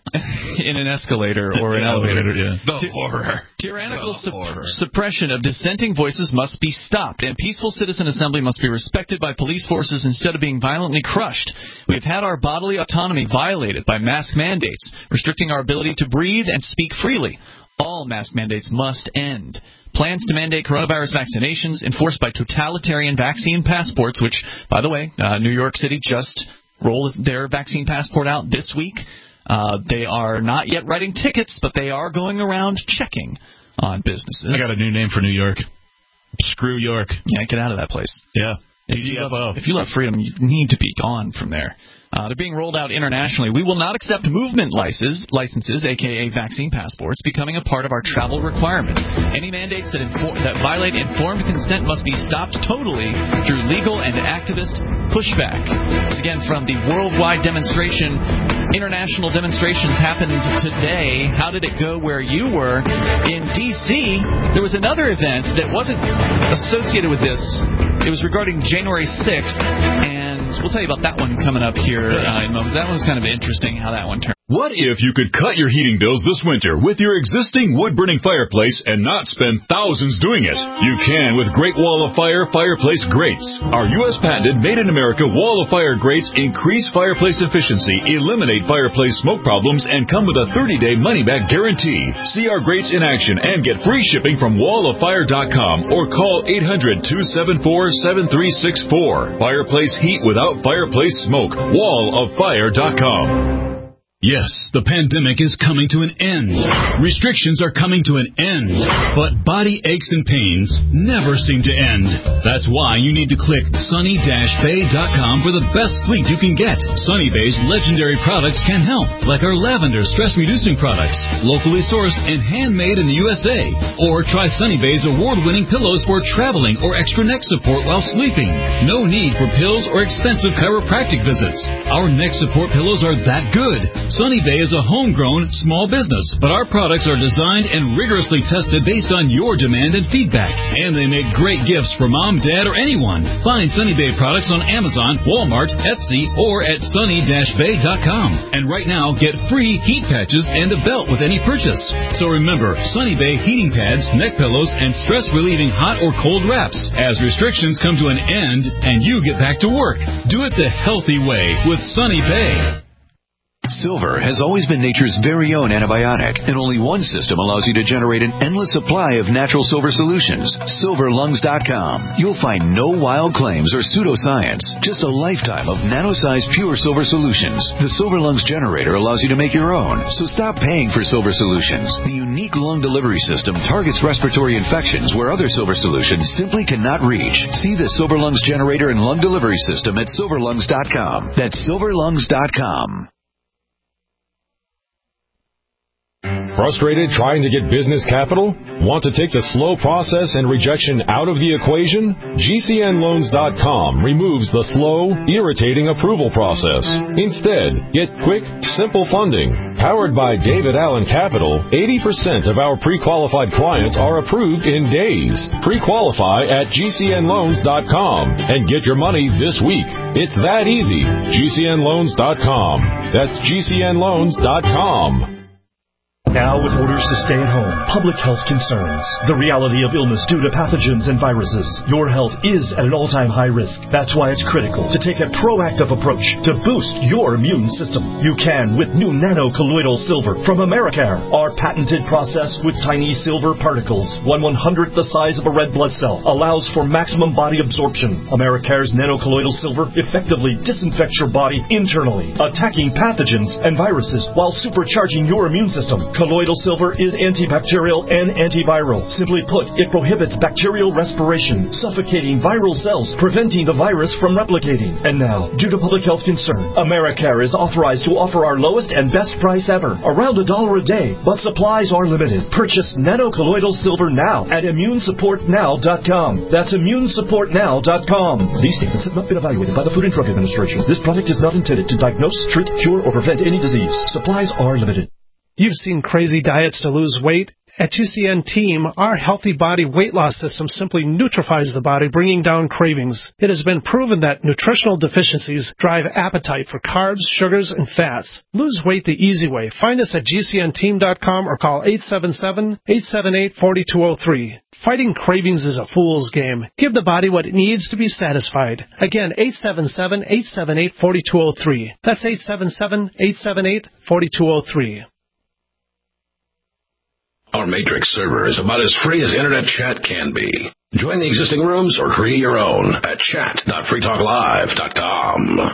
In an escalator or an elevator.
Yeah.
The Ty- horror.
Tyrannical
the
sup-
horror.
suppression of dissenting voices must be stopped, and peaceful citizen assembly must be respected by police forces instead of being violently crushed. We have had our bodily autonomy violated by mask mandates, restricting our ability to breathe and speak freely. All mask mandates must end. Plans to mandate coronavirus vaccinations enforced by totalitarian vaccine passports, which, by the way, uh, New York City just rolled their vaccine passport out this week. Uh, they are not yet writing tickets, but they are going around checking on businesses.
I got a new name for New York. Screw York.
Yeah, get out of that place.
Yeah.
If you, love, if you love freedom, you need to be gone from there. Uh, they're being rolled out internationally. We will not accept movement licenses, licenses, a k a vaccine passports, becoming a part of our travel requirements. Any mandates that, infor- that violate informed consent must be stopped totally through legal and activist pushback. This again from the worldwide demonstration. International demonstrations happened today. How did it go where you were? In D C, there was another event that wasn't associated with this. It was regarding January sixth, and we'll tell you about that one coming up here uh, in moments. That one's kind of interesting how that one turned.
What if you could cut your heating bills this winter with your existing wood-burning fireplace and not spend thousands doing it? You can with Great Wall of Fire Fireplace Grates. Our U S patented made-in-America Wall of Fire grates increase fireplace efficiency, eliminate fireplace smoke problems, and come with a thirty-day money-back guarantee. See our grates in action and get free shipping from wall of fire dot com or call eight hundred, two seven four, seven three six four. Fireplace heat without fireplace smoke. wall of fire dot com. Yes, the pandemic is coming to an end. Restrictions are coming to an end. But body aches and pains never seem to end. That's why you need to click sunny dash bay dot com for the best sleep you can get. Sunny Bay's legendary products can help, like our lavender stress-reducing products, locally sourced and handmade in the U S A. Or try Sunny Bay's award-winning pillows for traveling or extra neck support while sleeping. No need for pills or expensive chiropractic visits. Our neck support pillows are that good. Sunny Bay is a homegrown small business, but our products are designed and rigorously tested based on your demand and feedback. And they make great gifts for mom, dad, or anyone. Find Sunny Bay products on Amazon, Walmart, Etsy, or at sunny dash bay dot com. And right now, get free heat patches and a belt with any purchase. So remember, Sunny Bay heating pads, neck pillows, and stress-relieving hot or cold wraps. As restrictions come to an end and you get back to work, do it the healthy way with Sunny Bay.
Silver has always been nature's very own antibiotic, and only one system allows you to generate an endless supply of natural silver solutions. silver lungs dot com. You'll find no wild claims or pseudoscience, just a lifetime of nano-sized pure silver solutions. The Silver Lungs generator allows you to make your own, so stop paying for silver solutions. The unique lung delivery system targets respiratory infections where other silver solutions simply cannot reach. See the Silver Lungs generator and lung delivery system at silver lungs dot com. That's silver lungs dot com.
Frustrated trying to get business capital? Want to take the slow process and rejection out of the equation? G C N loans dot com removes the slow, irritating approval process. Instead, get quick, simple funding. Powered by David Allen Capital, eighty percent of our pre-qualified clients are approved in days. Pre-qualify at G C N loans dot com and get your money this week. It's that easy. G C N loans dot com. That's G C N loans dot com.
Now with orders to stay at home, public health concerns, the reality of illness due to pathogens and viruses, your health is at an all-time high risk. That's why it's critical to take a proactive approach to boost your immune system. You can with new nano-colloidal silver from Americare. Our patented process with tiny silver particles, one one-hundredth the size of a red blood cell, allows for maximum body absorption. Americare's nano-colloidal silver effectively disinfects your body internally, attacking pathogens and viruses while supercharging your immune system. Colloidal silver is antibacterial and antiviral. Simply put, it prohibits bacterial respiration, suffocating viral cells, preventing the virus from replicating. And now, due to public health concern, Americare is authorized to offer our lowest and best price ever, around a dollar a day, but supplies are limited. Purchase nano-colloidal silver now at immune support now dot com. That's immune support now dot com. These statements have not been evaluated by the Food and Drug Administration. This product is not intended to diagnose, treat, cure, or prevent any disease. Supplies are limited.
You've seen crazy diets to lose weight. At G C N Team, our Healthy Body Weight Loss System simply neutralizes the body, bringing down cravings. It has been proven that nutritional deficiencies drive appetite for carbs, sugars, and fats. Lose weight the easy way. Find us at G C N team dot com or call eight seven seven, eight seven eight, four two zero three. Fighting cravings is a fool's game. Give the body what it needs to be satisfied. Again, eight seven seven, eight seven eight, four two zero three. That's eight seven seven, eight seven eight, four two zero three.
Our Matrix server is about as free as internet chat can be. Join the existing rooms or create your own at chat dot free talk live dot com.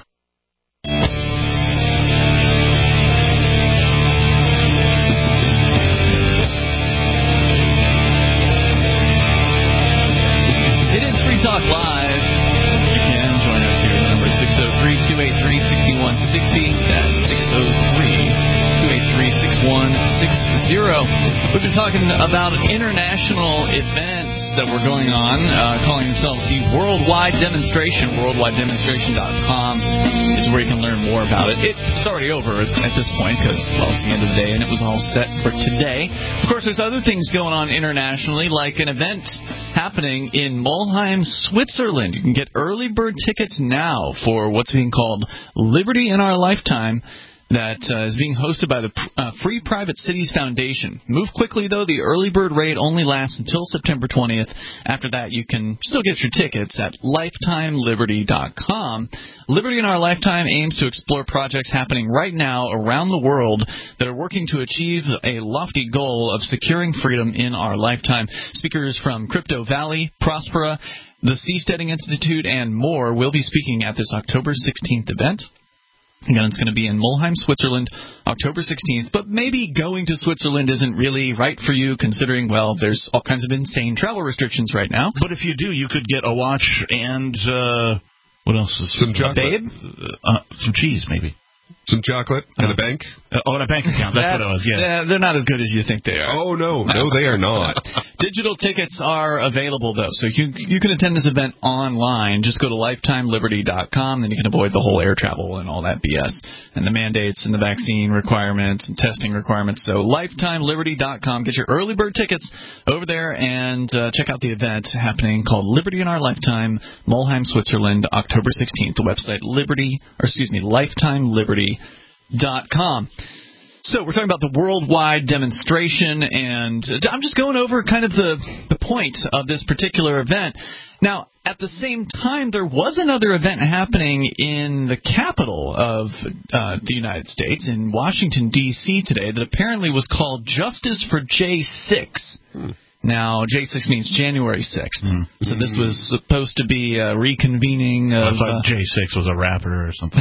It is Free Talk Live. You can join us here. The number is six oh three, two eight three, six one six oh. That's six oh three, two eight three, six one six oh. We've been talking about international events that were going on, uh, calling themselves the Worldwide Demonstration. worldwide demonstration dot com is where you can learn more about it. it it's already over at this point because, well, it's the end of the day and it was all set for today. Of course, there's other things going on internationally, like an event happening in Mulheim, Switzerland. You can get early bird tickets now for what's being called Liberty in Our Lifetime. That uh, is being hosted by the uh, Free Private Cities Foundation. Move quickly, though. The early bird rate only lasts until September twentieth. After that, you can still get your tickets at lifetime liberty dot com. Liberty in Our Lifetime aims to explore projects happening right now around the world that are working to achieve a lofty goal of securing freedom in our lifetime. Speakers from Crypto Valley, Prospera, the Seasteading Institute, and more will be speaking at this October sixteenth event. Again, it's going to be in Mulheim, Switzerland, October sixteenth. But maybe going to Switzerland isn't really right for you, considering, well, there's all kinds of insane travel restrictions right now.
But if you do, you could get a watch and, uh, what else? Is
some chocolate.
A babe?
Uh, some cheese, maybe.
Some chocolate and
uh,
a bank?
Uh, oh, and a bank account. That's, That's what it was, yeah.
yeah. They're not as good as you think they are.
Oh, no. No, they are not.
Digital tickets are available, though, so you, you can attend this event online. Just go to lifetime liberty dot com, and you can avoid the whole air travel and all that B S, and the mandates and the vaccine requirements and testing requirements. So lifetime liberty dot com. Get your early bird tickets over there and uh, check out the event happening called Liberty in Our Lifetime, Mulheim, Switzerland, October sixteenth. The website Liberty, or excuse me, lifetime liberty dot com. So we're talking about the worldwide demonstration, and I'm just going over kind of the, the point of this particular event. Now, at the same time, there was another event happening in the capital of uh, the United States, in Washington, D C today, that apparently was called Justice for J six. Hmm. Now, J six means January sixth, mm. so this was supposed to be a reconvening of...
I thought
uh,
J six was a rapper or something.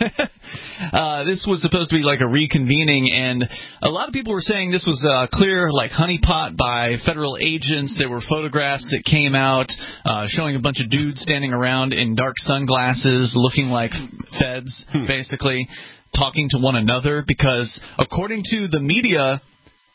uh, this was supposed to be like a reconvening, and a lot of people were saying this was uh, clear, like honeypot by federal agents. There were photographs that came out uh, showing a bunch of dudes standing around in dark sunglasses, looking like feds, basically, talking to one another, because according to the media...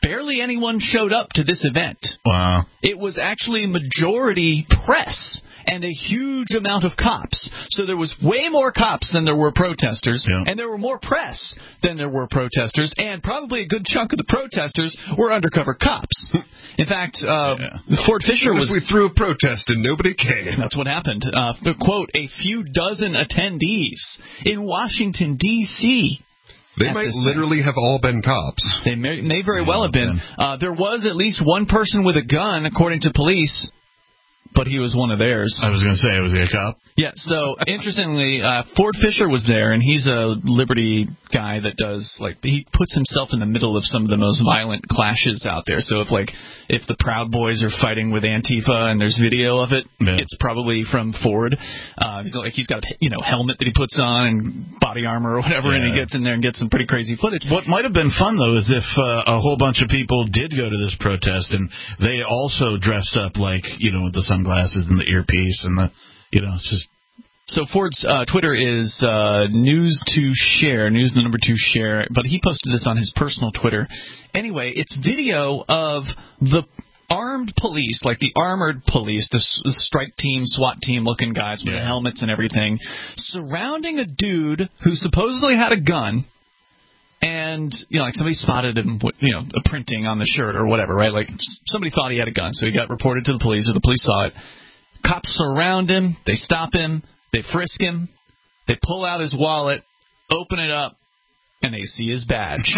barely anyone showed up to this event.
Wow.
It was actually majority press and a huge amount of cops. So there was way more cops than there were protesters,
yeah.
and there were more press than there were protesters, and probably a good chunk of the protesters were undercover cops. In fact, uh, yeah. Ford Fisher
what
was...
if we threw a protest and nobody came?
That's what happened. Uh, the quote, a few dozen attendees in Washington, D C
They might literally have all been cops.
They may, may very well have been. Uh, there was at least one person with a gun, according to police, but he was one of theirs.
I was going to say, was he a cop?
Yeah, so, interestingly, uh, Ford Fisher was there, and he's a Liberty guy that does, like, he puts himself in the middle of some of the most violent clashes out there. So if, like, if the Proud Boys are fighting with Antifa and there's video of it, yeah. it's probably from Ford. Uh, he's, like, he's got a, you know, helmet that he puts on and body armor or whatever, yeah. and he gets in there and gets some pretty crazy footage.
What might have been fun, though, is if uh, a whole bunch of people did go to this protest and they also dressed up like, you know, with the sunglasses and the earpiece and the, you know, it's just...
So Ford's uh, Twitter is uh, news to share, news the number two share, but he posted this on his personal Twitter. Anyway, it's video of the armed police, like the armored police, the, the strike team, SWAT team looking guys with yeah. the helmets and everything, surrounding a dude who supposedly had a gun. And, you know, like somebody spotted him, you know, a printing on the shirt or whatever, right? Like somebody thought he had a gun, so he got reported to the police, or the police saw it. Cops surround him, they stop him, they frisk him, they pull out his wallet, open it up, and they see his badge.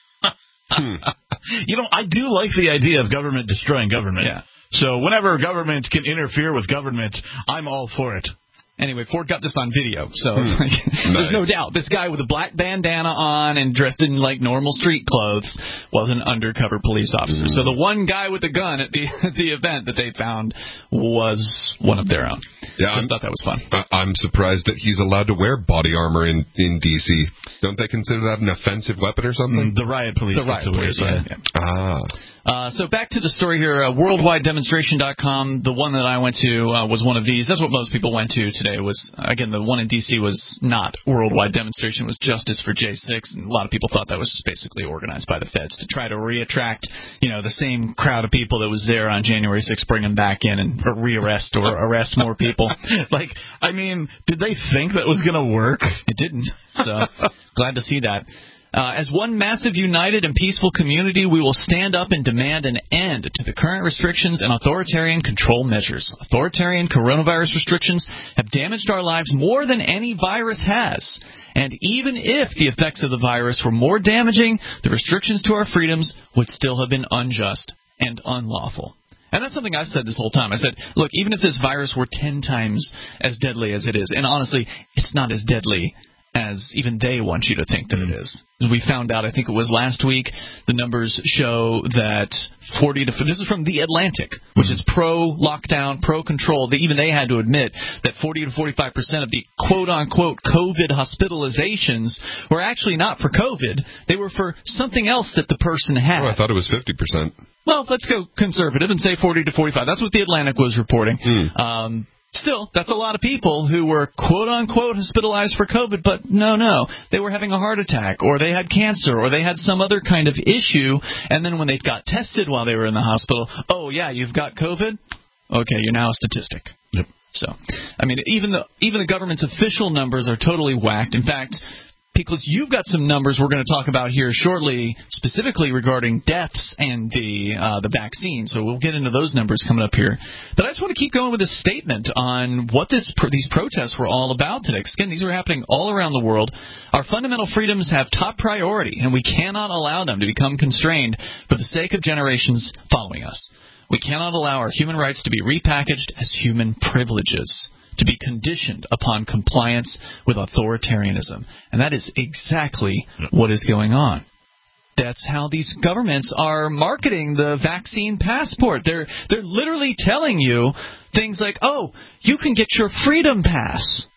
hmm. You know, I do like the idea of government destroying government.
Yeah.
So whenever government can interfere with government, I'm all for it.
Anyway, Ford got this on video, so
hmm.
like,
nice.
there's no doubt this guy with a black bandana on and dressed in like normal street clothes was an undercover police officer. Mm. So the one guy with the gun at the at the event that they found was one of their own.
Yeah,
I just thought that was fun.
I'm surprised that he's allowed to wear body armor in, in D C Don't they consider that an offensive weapon or something?
Mm, the riot police.
The riot police,
wear,
yeah.
yeah.
Ah.
Uh, so back to the story here, uh, worldwide demonstration dot com. The one that I went to uh, was one of these. That's what most people went to today. Was again, the one in D C was not Worldwide Demonstration. It was Justice for J six, and a lot of people thought that was basically organized by the feds to try to reattract, you know, the same crowd of people that was there on January sixth, bring them back in and or rearrest or arrest more people.
Like, I mean, did they think that was going to work?
It didn't. So glad to see that. Uh, as one massive, united, and peaceful community, we will stand up and demand an end to the current restrictions and authoritarian control measures. Authoritarian coronavirus restrictions have damaged our lives more than any virus has. And even if the effects of the virus were more damaging, the restrictions to our freedoms would still have been unjust and unlawful. And that's something I've said this whole time. I said, look, even if this virus were ten times as deadly as it is, and honestly, it's not as deadly as even they want you to think that it is. As we found out, I think it was last week, the numbers show that forty to this is from The Atlantic, which is pro-lockdown, pro-control. They, even they had to admit that forty to forty-five percent of the quote-unquote COVID hospitalizations were actually not for COVID. They were for something else that the person had.
Oh, I thought it was fifty percent.
Well, let's go conservative and say forty to forty-five. That's what The Atlantic was reporting.
Mm.
Um Still, that's a lot of people who were quote-unquote hospitalized for COVID, but no, no. They were having a heart attack, or they had cancer, or they had some other kind of issue, and then when they got tested while they were in the hospital, oh, yeah, you've got COVID? Okay, you're now a statistic.
Yep.
So, I mean, even the even the government's official numbers are totally whacked. In fact, Pickles, you've got some numbers we're going to talk about here shortly, specifically regarding deaths and the uh, the vaccine. So we'll get into those numbers coming up here. But I just want to keep going with this statement on what this these protests were all about today. Because, again, these are happening all around the world. Our fundamental freedoms have top priority, and we cannot allow them to become constrained for the sake of generations following us. We cannot allow our human rights to be repackaged as human privileges, to be conditioned upon compliance with authoritarianism. And that is exactly what is going on. That's how these governments are marketing the vaccine passport. They're they're literally telling you things like, oh, you can get your freedom pass.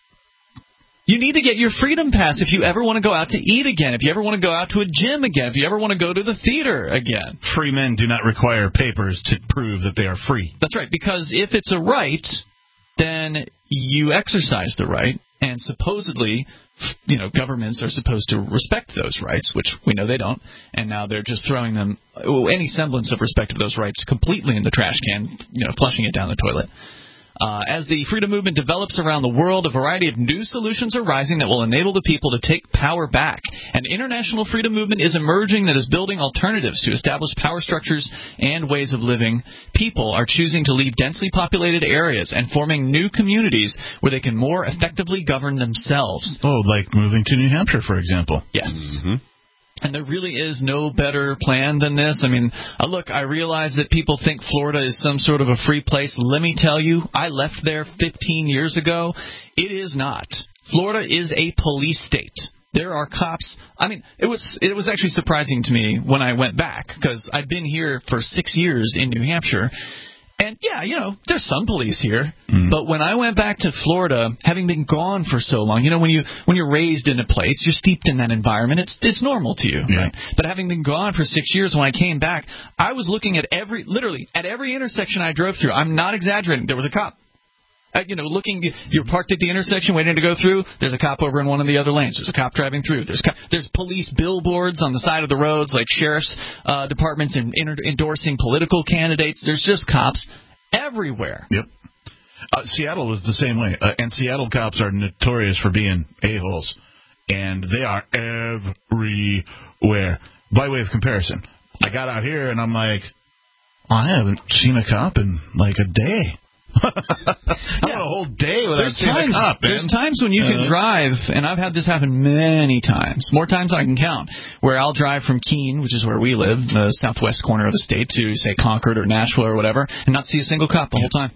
You need to get your freedom pass if you ever want to go out to eat again, if you ever want to go out to a gym again, if you ever want to go to the theater again.
Free men do not require papers to prove that they are free.
That's right, because if it's a right, then you exercise the right, And supposedly, you know, governments are supposed to respect those rights, which we know they don't. And now they're just throwing them, any semblance of respect to those rights, completely in the trash can, you know, flushing it down the toilet. Uh, as the freedom movement develops around the world, a variety of new solutions are rising that will enable the people to take power back. An international freedom movement is emerging that is building alternatives to established power structures and ways of living. People are choosing to leave densely populated areas and forming new communities where they can more effectively govern themselves.
Oh, like moving to New Hampshire, for example.
Yes. Mm-hmm. And there really is no better plan than this. I mean, uh, look, I realize that people think Florida is some sort of a free place. Let me tell you, I left there fifteen years ago. It is not. Florida is a police state. There are cops. I mean, it was it was actually surprising to me when I went back, because I'd been here for six years in New Hampshire. And, yeah, you know, there's some police here. Mm. But when I went back to Florida, having been gone for so long, you know, when, you, when you're raised in a place, you're steeped in that environment, it's it's normal to you.
Yeah.
Right? But having been gone for six years, when I came back, I was looking at every, literally, at every intersection I drove through. I'm not exaggerating. There was a cop. Uh, you know, looking, you're parked at the intersection waiting to go through, there's a cop over in one of the other lanes. There's a cop driving through. There's co- there's police billboards on the side of the roads, like sheriff's uh, departments in, in, endorsing political candidates. There's just cops everywhere.
Yep. Uh, Seattle was the same way. Uh, and Seattle cops are notorious for being a-holes. And they are everywhere. By way of comparison, I got out here and I'm like, I haven't seen a cop in like a day. I yeah. went a whole day without
there's
seeing
times,
a cop, man.
There's times when you can
uh,
drive, and I've had this happen many times, more times than I can count, where I'll drive from Keene, which is where we live, the southwest corner of the state, to, say, Concord or Nashville or whatever, and not see a single cop the yeah. whole time.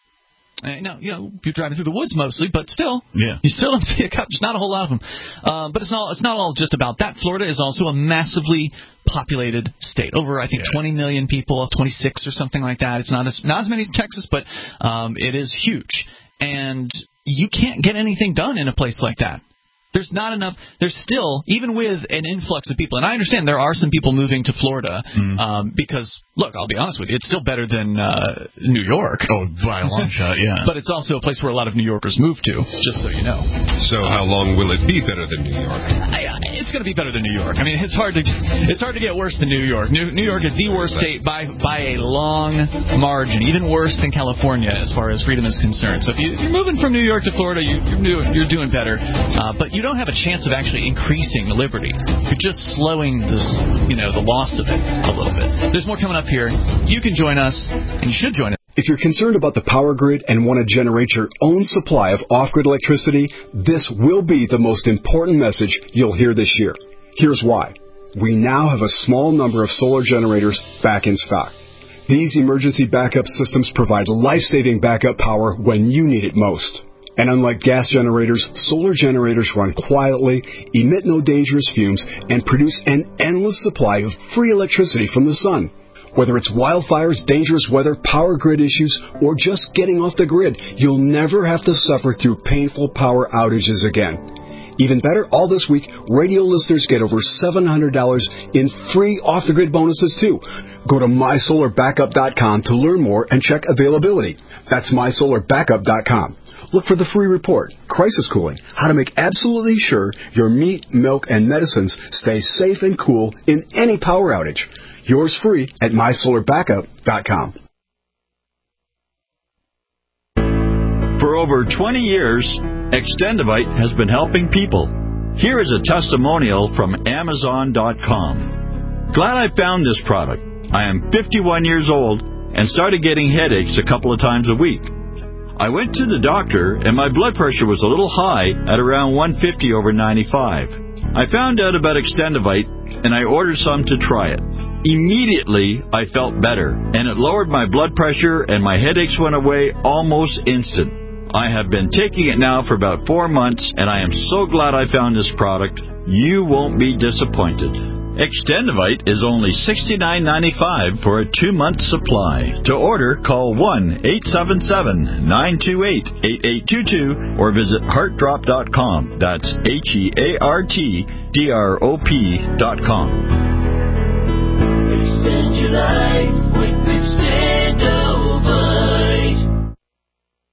Uh, no, you know, you're driving through the woods mostly, but still,
yeah.
you still don't see a cop. There's not a whole lot of them. Uh, but it's not, it's not all just about that. Florida is also a massively populated state. Over, I think, yeah. twenty million people, twenty-six or something like that. It's not as not as many as Texas, but um, it is huge. And you can't get anything done in a place like that. There's not enough. There's still, even with an influx of people, and I understand there are some people moving to Florida mm. um, because, look, I'll be honest with you, it's still better than uh, New York.
Oh, by a long shot, yeah.
But it's also a place where a lot of New Yorkers move to, just so you know.
So how long will it be better than New York?
I, it's going to be better than New York. I mean, it's hard to it's hard to get worse than New York. New, New York is the worst state by by a long margin, even worse than California as far as freedom is concerned. So if, you, if you're moving from New York to Florida, you, you're, doing, you're doing better. Uh, but you don't have a chance of actually increasing liberty. You're just slowing this, you know, the loss of it a little bit. There's more coming up here. You can join us, and you should join us.
If you're concerned about the power grid and want to generate your own supply of off-grid electricity, this will be the most important message you'll hear this year. Here's why. We now have a small number of solar generators back in stock. These emergency backup systems provide life-saving backup power when you need it most. And unlike gas generators, solar generators run quietly, emit no dangerous fumes, and produce an endless supply of free electricity from the sun. Whether it's wildfires, dangerous weather, power grid issues, or just getting off the grid, you'll never have to suffer through painful power outages again. Even better, all this week, radio listeners get over seven hundred dollars in free off-the-grid bonuses, too. Go to my solar backup dot com to learn more and check availability. That's my solar backup dot com. Look for the free report, Crisis Cooling, how to make absolutely sure your meat, milk, and medicines stay safe and cool in any power outage. Yours free at my solar backup dot com.
For over twenty years, Extendivite has been helping people. Here is a testimonial from Amazon dot com. Glad I found this product. I am fifty-one years old and started getting headaches a couple of times a week. I went to the doctor, and my blood pressure was a little high at around one fifty over ninety-five. I found out about Extendivite, and I ordered some to try it. Immediately, I felt better, and it lowered my blood pressure, and my headaches went away almost instant. I have been taking it now for about four months, and I am so glad I found this product. You won't be disappointed. Extendivite is only sixty-nine ninety-five for a two-month supply. To order, call one eight seven seven, nine two eight, eight eight two two or visit heart drop dot com. That's H E A R T D R O P dot com.
Extend your life with